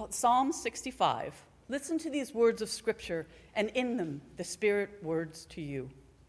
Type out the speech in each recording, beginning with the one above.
Psalm 65. Listen to these words of Scripture, and in them the Spirit words to you.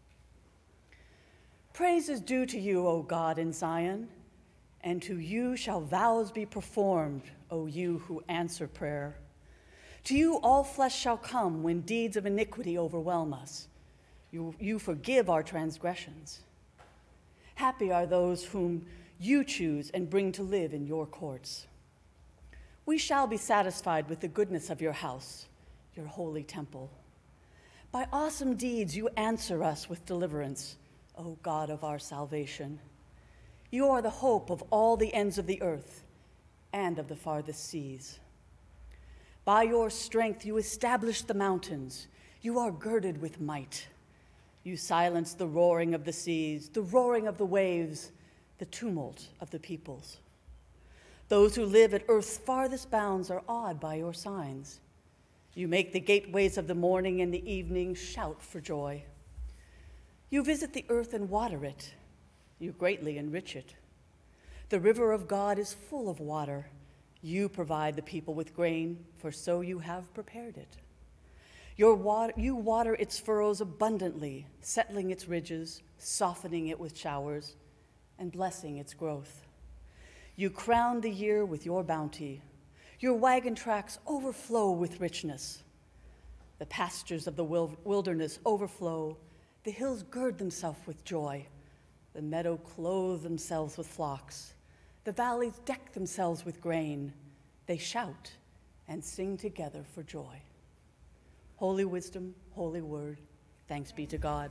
Praise is due to you, O God, in Zion, and to you shall vows be performed, O you who answer prayer. To you all flesh shall come when deeds of iniquity overwhelm us. You forgive our transgressions. Happy are those whom you choose and bring to live in your courts. We shall be satisfied with the goodness of your house, your holy temple. By awesome deeds you answer us with deliverance, O God of our salvation. You are the hope of all the ends of the earth and of the farthest seas. By your strength you established the mountains. You are girded with might. You silence the roaring of the seas, the roaring of the waves, the tumult of the peoples. Those who live at earth's farthest bounds are awed by your signs. You make the gateways of the morning and the evening shout for joy. You visit the earth and water it. You greatly enrich it. The river of God is full of water. You provide the people with grain, for so you have prepared it. You water its furrows abundantly, settling its ridges, softening it with showers, and blessing its growth. You crown the year with your bounty. Your wagon tracks overflow with richness. The pastures of the wilderness overflow. The hills gird themselves with joy. The meadow clothe themselves with flocks. The valleys deck themselves with grain. They shout and sing together for joy. Holy wisdom, holy word, thanks be to God.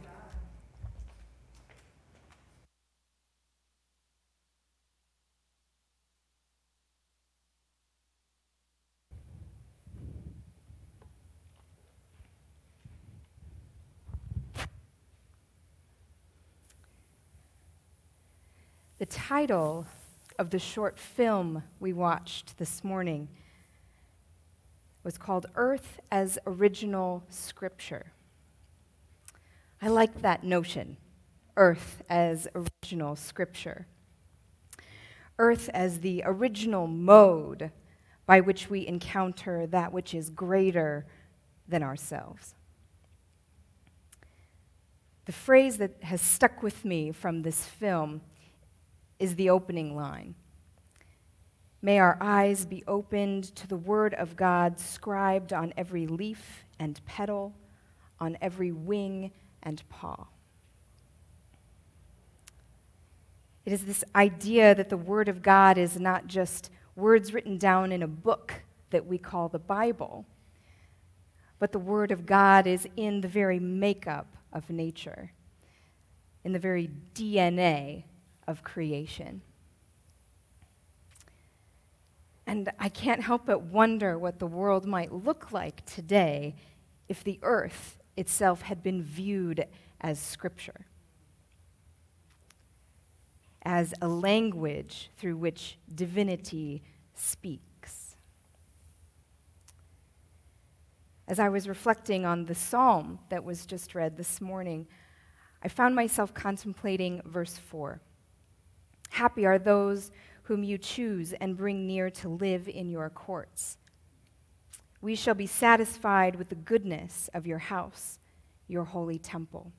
The title of the short film we watched this morning was called Earth as Original Scripture. I like that notion, Earth as original Scripture. Earth as the original mode by which we encounter that which is greater than ourselves. The phrase that has stuck with me from this film is the opening line. May our eyes be opened to the word of God scribed on every leaf and petal, on every wing and paw. It is this idea that the word of God is not just words written down in a book that we call the Bible, but the word of God is in the very makeup of nature, in the very DNA of creation. And I can't help but wonder what the world might look like today if the earth itself had been viewed as Scripture, as a language through which divinity speaks. As I was reflecting on the psalm that was just read this morning, I found myself contemplating verse 4. Happy are those whom you choose and bring near to live in your courts. We shall be satisfied with the goodness of your house, your holy temple.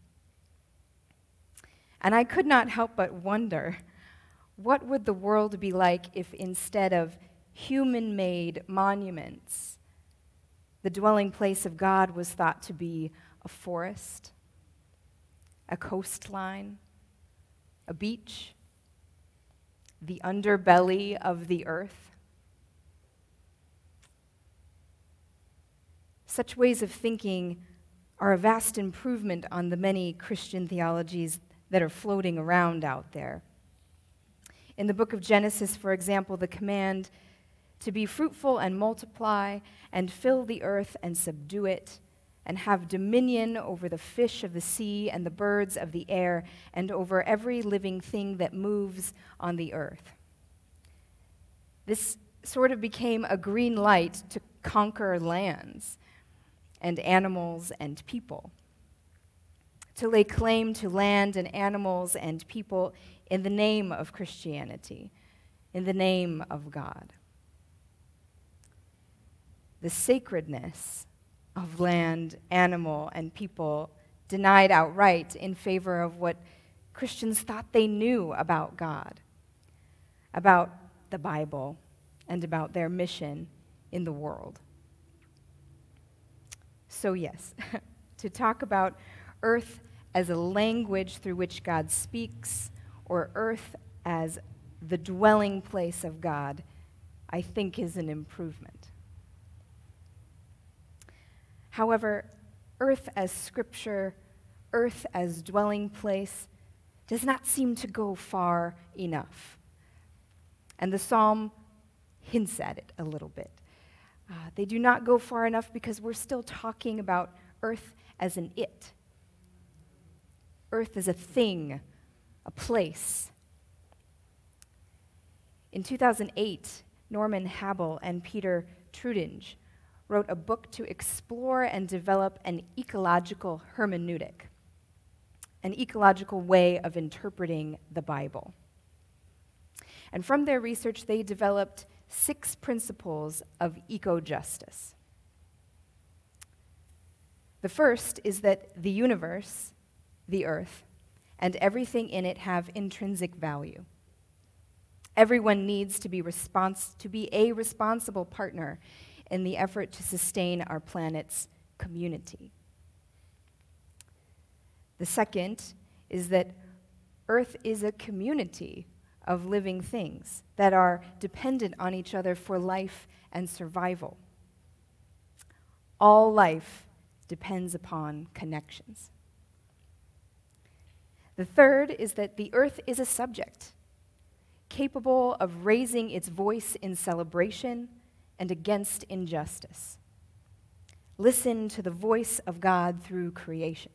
And I could not help but wonder, what would the world be like if instead of human-made monuments, the dwelling place of God was thought to be a forest, a coastline, a beach, the underbelly of the earth? Such ways of thinking are a vast improvement on the many Christian theologies that are floating around out there. In the book of Genesis, for example, the command to be fruitful and multiply and fill the earth and subdue it and have dominion over the fish of the sea and the birds of the air and over every living thing that moves on the earth. This sort of became a green light to conquer lands and animals and people, to lay claim to land and animals and people in the name of Christianity, in the name of God. the sacredness of land, animal, and people denied outright in favor of what Christians thought they knew about God, about the Bible, and about their mission in the world. So yes, to talk about earth as a language through which God speaks, or earth as the dwelling place of God, I think is an improvement. However, earth as scripture, earth as dwelling place, does not seem to go far enough. And the psalm hints at it a little bit. They do not go far enough because we're still talking about earth as an it. Earth as a thing, a place. In 2008, Norman Habel and Peter Trudinge wrote a book to explore and develop an ecological hermeneutic, an ecological way of interpreting the Bible. And from their research, they developed 6 principles of eco-justice. The first is that the universe, the earth, and everything in it have intrinsic value. Everyone needs to be a responsible partner in the effort to sustain our planet's community. The second is that Earth is a community of living things that are dependent on each other for life and survival. All life depends upon connections. The third is that the earth is a subject, capable of raising its voice in celebration and against injustice. Listen to the voice of God through creation.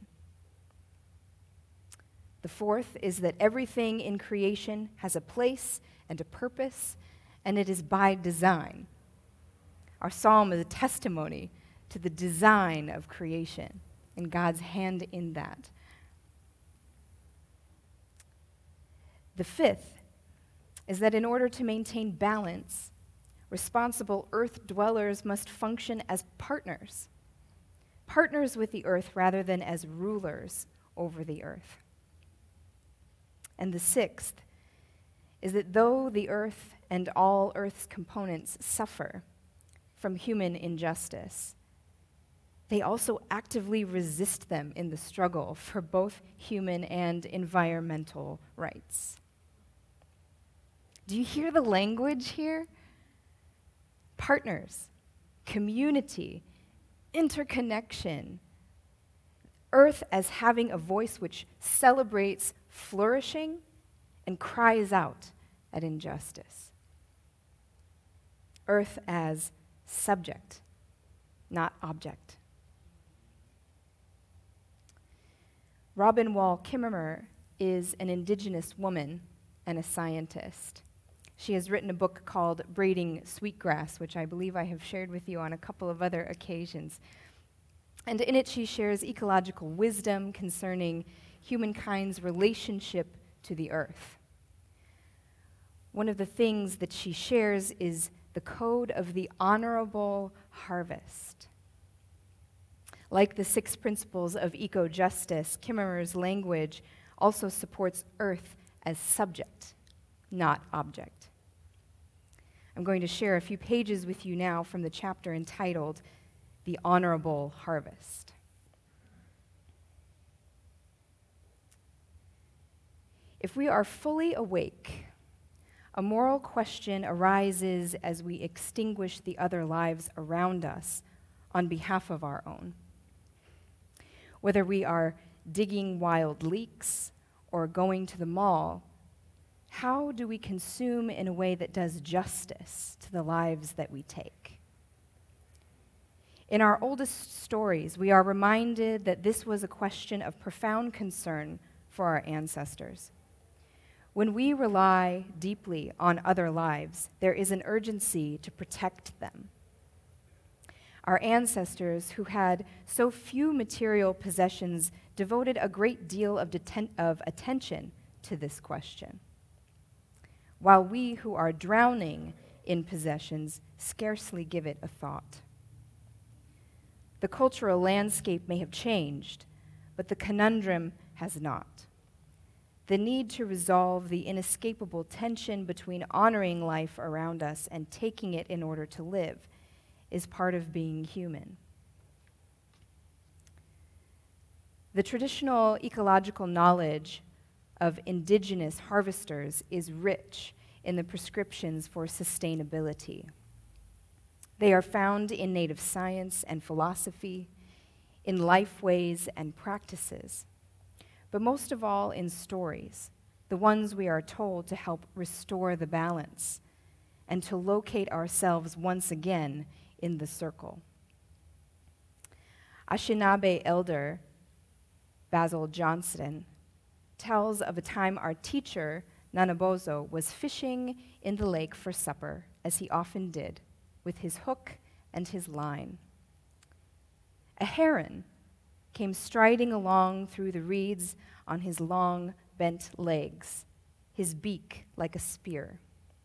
The fourth is that everything in creation has a place and a purpose, and it is by design. Our psalm is a testimony to the design of creation and God's hand in that. The fifth is that in order to maintain balance, responsible earth dwellers must function as partners with the earth rather than as rulers over the earth. And the sixth is that though the earth and all earth's components suffer from human injustice, they also actively resist them in the struggle for both human and environmental rights. Do you hear the language here? Partners, community, interconnection. Earth as having a voice which celebrates flourishing and cries out at injustice. Earth as subject, not object. Robin Wall Kimmerer is an indigenous woman and a scientist. She has written a book called Braiding Sweetgrass, which I believe I have shared with you on a couple of other occasions. And in it, she shares ecological wisdom concerning humankind's relationship to the earth. One of the things that she shares is the code of the honorable harvest. Like the 6 principles of eco-justice, Kimmerer's language also supports earth as subject, not object. I'm going to share a few pages with you now from the chapter entitled The Honorable Harvest. If we are fully awake, a moral question arises as we extinguish the other lives around us on behalf of our own. Whether we are digging wild leeks or going to the mall, how do we consume in a way that does justice to the lives that we take? In our oldest stories, we are reminded that this was a question of profound concern for our ancestors. When we rely deeply on other lives, there is an urgency to protect them. Our ancestors, who had so few material possessions, devoted a great deal of attention to this question, while we who are drowning in possessions scarcely give it a thought. The cultural landscape may have changed, but the conundrum has not. The need to resolve the inescapable tension between honoring life around us and taking it in order to live is part of being human. The traditional ecological knowledge of indigenous harvesters is rich in the prescriptions for sustainability. They are found in native science and philosophy, in lifeways and practices, but most of all in stories, the ones we are told to help restore the balance and to locate ourselves once again in the circle. Anishinaabe elder Basil Johnston tells of a time our teacher, Nanabozo, was fishing in the lake for supper, as he often did, with his hook and his line. A heron came striding along through the reeds on his long, bent legs, his beak like a spear.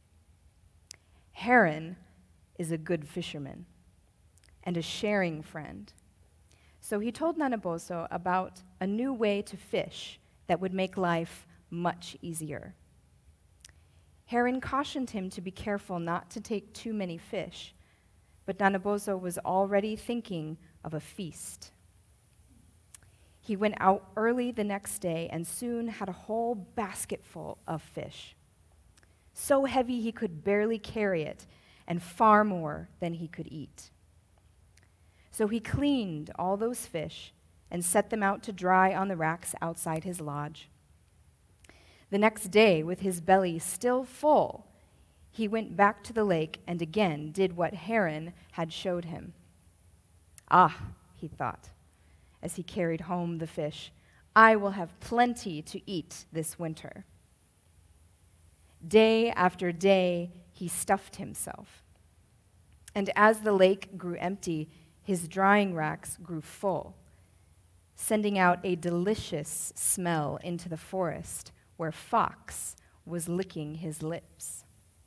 Heron is a good fisherman and a sharing friend. So he told Nanabozo about a new way to fish that would make life much easier. Heron cautioned him to be careful not to take too many fish, but Nanabozo was already thinking of a feast. He went out early the next day and soon had a whole basketful of fish, so heavy he could barely carry it, and far more than he could eat. So he cleaned all those fish and set them out to dry on the racks outside his lodge. The next day, with his belly still full, he went back to the lake and again did what Heron had showed him. Ah, he thought, as he carried home the fish, I will have plenty to eat this winter. Day after day, he stuffed himself. And as the lake grew empty, his drying racks grew full, sending out a delicious smell into the forest where Fox was licking his lips.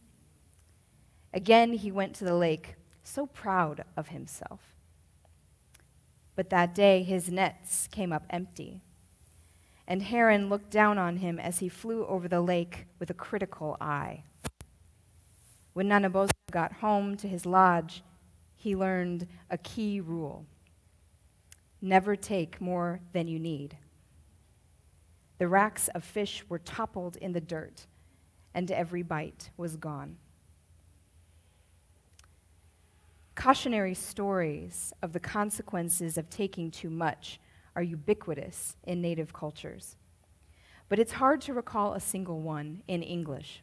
Again he went to the lake, so proud of himself. But that day his nets came up empty, and Heron looked down on him as he flew over the lake with a critical eye. When Nanabozo got home to his lodge, he learned a key rule: never take more than you need. The racks of fish were toppled in the dirt, and every bite was gone. Cautionary stories of the consequences of taking too much are ubiquitous in Native cultures, but it's hard to recall a single one in English.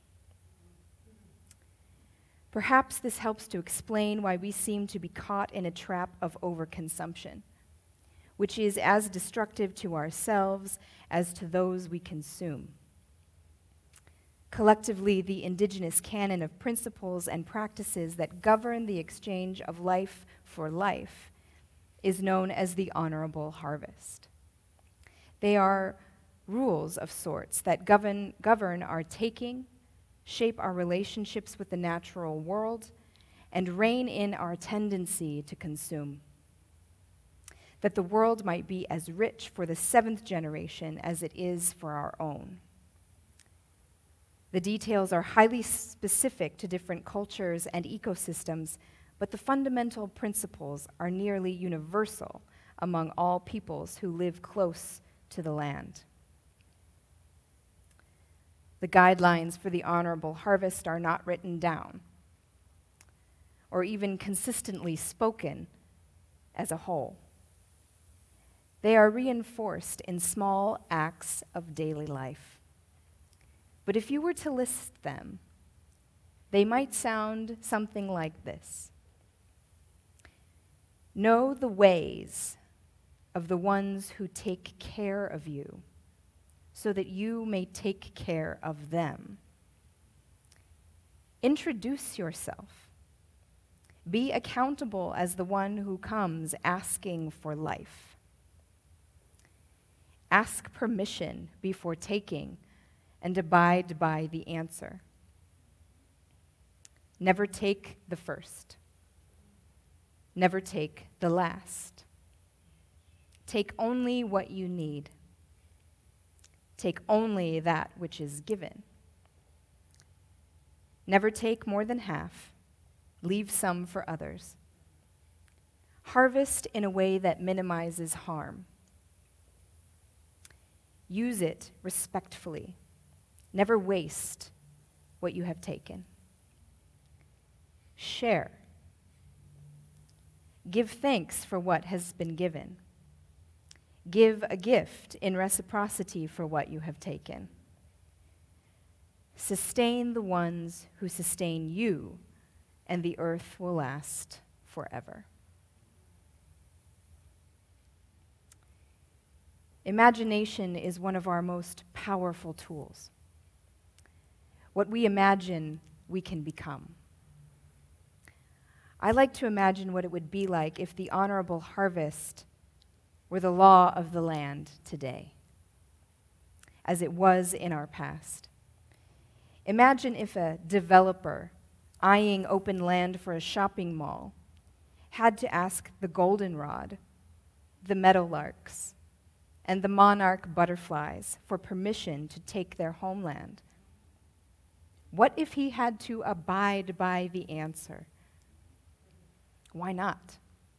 Perhaps this helps to explain why we seem to be caught in a trap of overconsumption, which is as destructive to ourselves as to those we consume. Collectively, the indigenous canon of principles and practices that govern the exchange of life for life is known as the honorable harvest. They are rules of sorts that govern our taking, shape our relationships with the natural world, and rein in our tendency to consume, that the world might be as rich for the seventh generation as it is for our own. The details are highly specific to different cultures and ecosystems, but the fundamental principles are nearly universal among all peoples who live close to the land. The guidelines for the honorable harvest are not written down or even consistently spoken as a whole. They are reinforced in small acts of daily life. But if you were to list them, they might sound something like this. Know the ways of the ones who take care of you, so that you may take care of them. Introduce yourself. Be accountable as the one who comes asking for life. Ask permission before taking, and abide by the answer. Never take the first. Never take the last. Take only what you need. Take only that which is given. Never take more than half. Leave some for others. Harvest in a way that minimizes harm. Use it respectfully. Never waste what you have taken. Share. Give thanks for what has been given. Give a gift in reciprocity for what you have taken. Sustain the ones who sustain you, and the earth will last forever. Imagination is one of our most powerful tools. What we imagine, we can become. I like to imagine what it would be like if the honorable harvest were the law of the land today, as it was in our past. Imagine if a developer eyeing open land for a shopping mall had to ask the goldenrod, the meadowlarks, and the monarch butterflies for permission to take their homeland. What if he had to abide by the answer? Why not?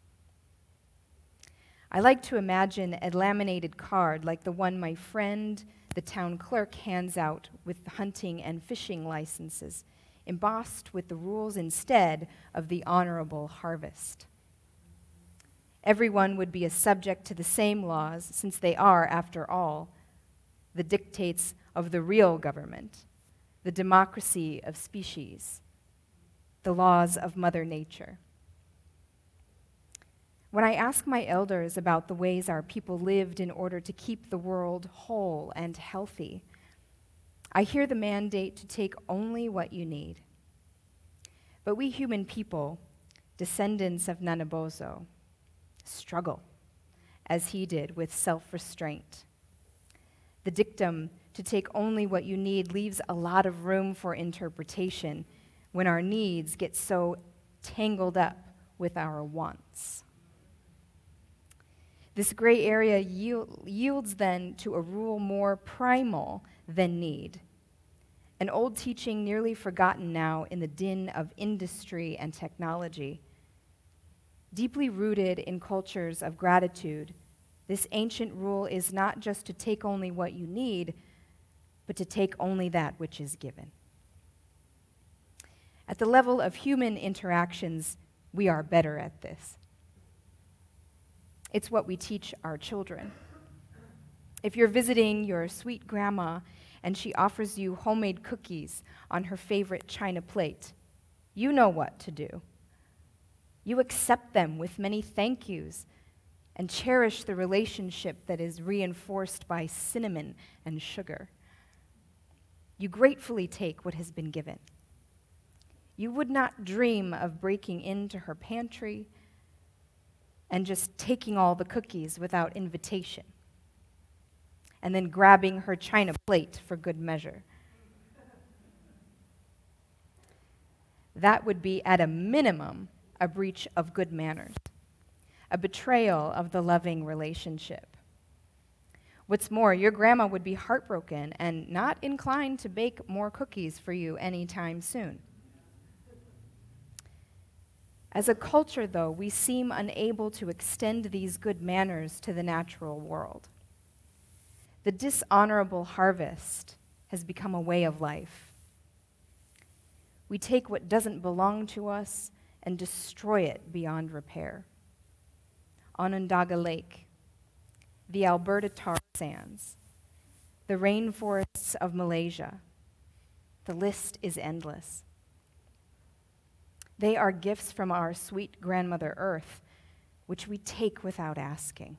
I like to imagine a laminated card like the one my friend, the town clerk, hands out with the hunting and fishing licenses, embossed with the rules instead of the honorable harvest. Everyone would be a subject to the same laws, since they are, after all, the dictates of the real government, the democracy of species, the laws of Mother Nature. When I ask my elders about the ways our people lived in order to keep the world whole and healthy, I hear the mandate to take only what you need. But we human people, descendants of Nanabozo, struggle, as he did, with self-restraint. The dictum, to take only what you need, leaves a lot of room for interpretation when our needs get so tangled up with our wants. This gray area yields then to a rule more primal than need, an old teaching nearly forgotten now in the din of industry and technology. Deeply rooted in cultures of gratitude, this ancient rule is not just to take only what you need, but to take only that which is given. At the level of human interactions, we are better at this. It's what we teach our children. If you're visiting your sweet grandma and she offers you homemade cookies on her favorite china plate, you know what to do. You accept them with many thank yous and cherish the relationship that is reinforced by cinnamon and sugar. You gratefully take what has been given. You would not dream of breaking into her pantry and just taking all the cookies without invitation, and then grabbing her china plate for good measure. That would be, at a minimum, a breach of good manners, a betrayal of the loving relationship. What's more, your grandma would be heartbroken and not inclined to bake more cookies for you anytime soon. As a culture, though, we seem unable to extend these good manners to the natural world. The dishonorable harvest has become a way of life. We take what doesn't belong to us and destroy it beyond repair. Onondaga Lake, the Alberta tar sands, the rainforests of Malaysia. The list is endless. They are gifts from our sweet grandmother Earth, which we take without asking.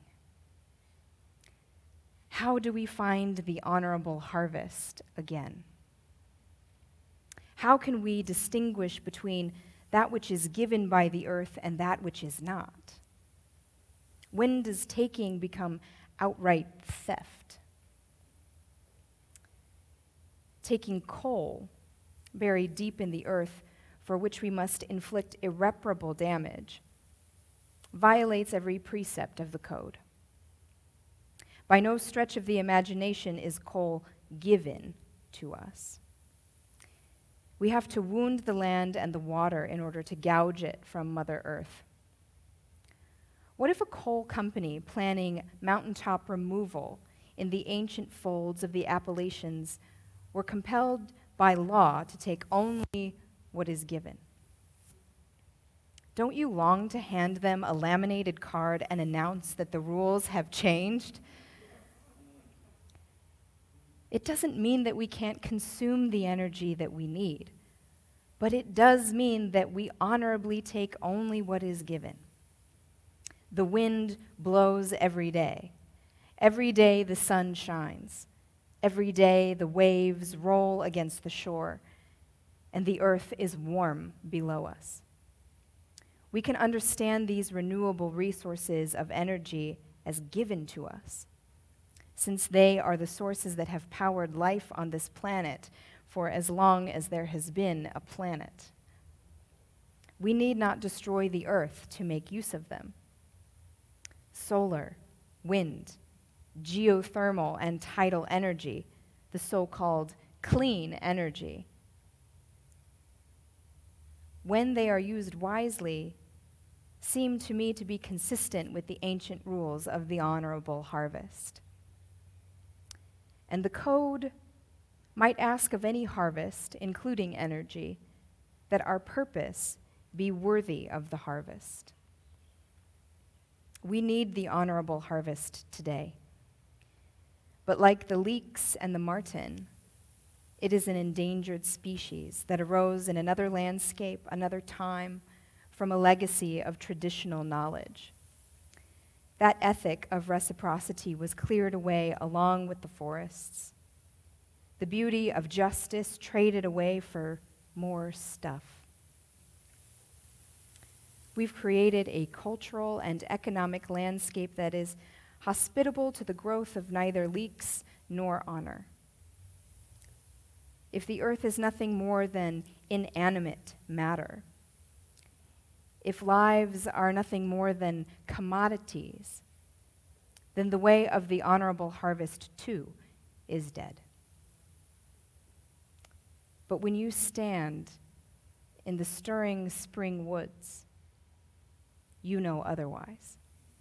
How do we find the honorable harvest again? How can we distinguish between that which is given by the earth and that which is not? When does taking become outright theft? Taking coal buried deep in the earth, for which we must inflict irreparable damage, violates every precept of the code. By no stretch of the imagination is coal given to us. We have to wound the land and the water in order to gouge it from Mother Earth. What if a coal company planning mountaintop removal in the ancient folds of the Appalachians were compelled by law to take only what is given? Don't you long to hand them a laminated card and announce that the rules have changed? It doesn't mean that we can't consume the energy that we need, but it does mean that we honorably take only what is given. The wind blows every day. Every day the sun shines. Every day the waves roll against the shore, and the earth is warm below us. We can understand these renewable resources of energy as given to us, since they are the sources that have powered life on this planet for as long as there has been a planet. We need not destroy the earth to make use of them. Solar, wind, geothermal, and tidal energy, the so-called clean energy, when they are used wisely, seem to me to be consistent with the ancient rules of the honorable harvest. And the code might ask of any harvest, including energy, that our purpose be worthy of the harvest. We need the honorable harvest today. But like the leeks and the marten, it is an endangered species that arose in another landscape, another time, from a legacy of traditional knowledge. That ethic of reciprocity was cleared away along with the forests. The beauty of justice traded away for more stuff. We've created a cultural and economic landscape that is hospitable to the growth of neither leeks nor honor. If the earth is nothing more than inanimate matter, if lives are nothing more than commodities, then the way of the honorable harvest, too, is dead. But when you stand in the stirring spring woods, you know otherwise.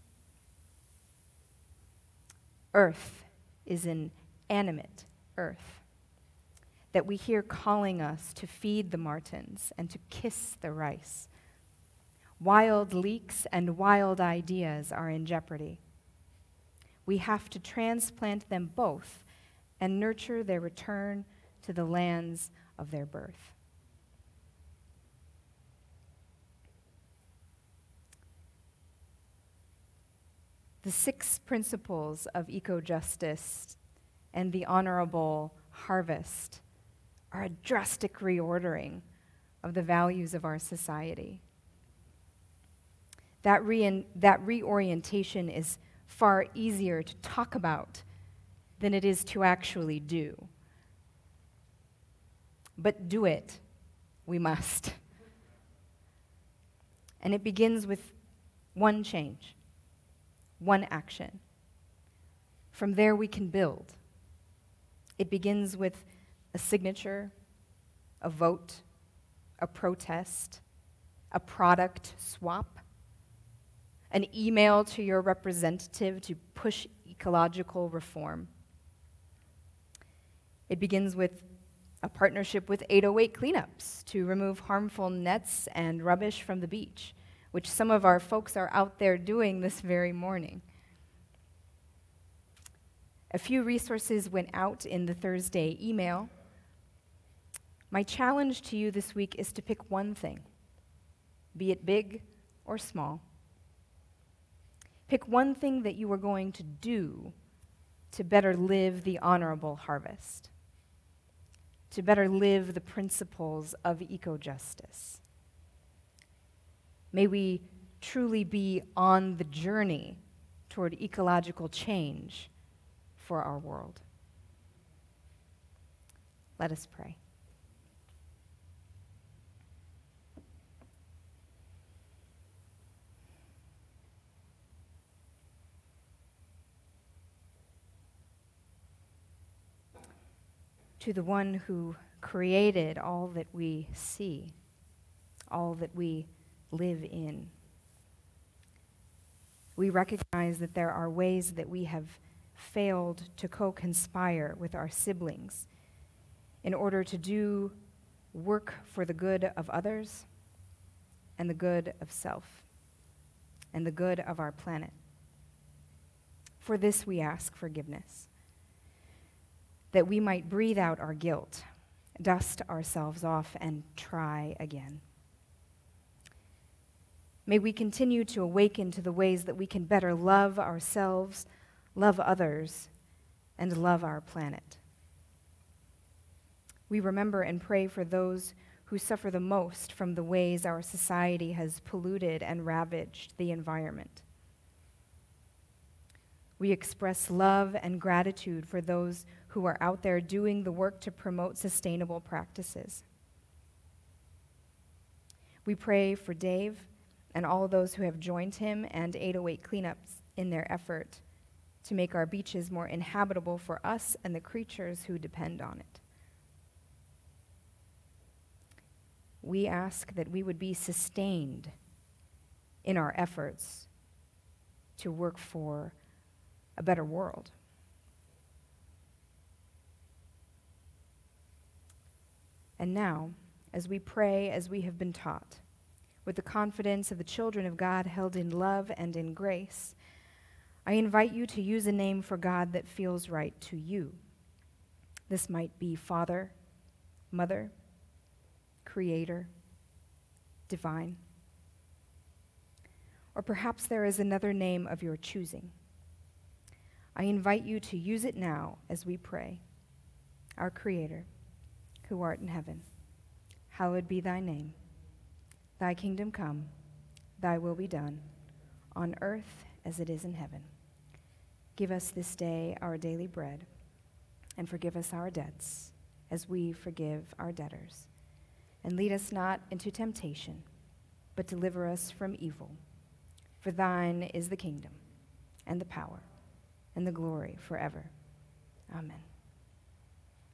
Earth is an animate earth that we hear calling us to feed the martens and to kiss the rice. Wild leeks and wild ideas are in jeopardy. We have to transplant them both and nurture their return to the lands of their birth. The 6 principles of eco-justice and the honorable harvest are a drastic reordering of the values of our society. That reorientation is far easier to talk about than it is to actually do. But do it, we must. And it begins with one change, one action. From there we can build. It begins with a signature, a vote, a protest, a product swap, an email to your representative to push ecological reform. It begins with a partnership with 808 Cleanups to remove harmful nets and rubbish from the beach, which some of our folks are out there doing this very morning. A few resources went out in the Thursday email. My challenge to you this week is to pick one thing, be it big or small. Pick one thing that you are going to do to better live the honorable harvest, to better live the principles of eco-justice. May we truly be on the journey toward ecological change for our world. Let us pray. to the one who created all that we see, all that we live in. We recognize that there are ways that we have failed to co-conspire with our siblings in order to do work for the good of others and the good of self and the good of our planet. For this we ask forgiveness, that we might breathe out our guilt, dust ourselves off, and try again. May we continue to awaken to the ways that we can better love ourselves, love others, and love our planet. We remember and pray for those who suffer the most from the ways our society has polluted and ravaged the environment. We express love and gratitude for those who are out there doing the work to promote sustainable practices. We pray for Dave and all those who have joined him and 808 Cleanups in their effort to make our beaches more inhabitable for us and the creatures who depend on it. We ask that we would be sustained in our efforts to work for a better world. And now, as we pray as we have been taught, with the confidence of the children of God held in love and in grace, I invite you to use a name for God that feels right to you. This might be Father, Mother, Creator, Divine. Or perhaps there is another name of your choosing. I invite you to use it now as we pray. Our Creator, who art in heaven, hallowed be thy name. Thy kingdom come, thy will be done, on earth as it is in heaven. Give us this day our daily bread, and forgive us our debts, as we forgive our debtors. And lead us not into temptation, but deliver us from evil. For thine is the kingdom, and the power, and the glory forever. Amen.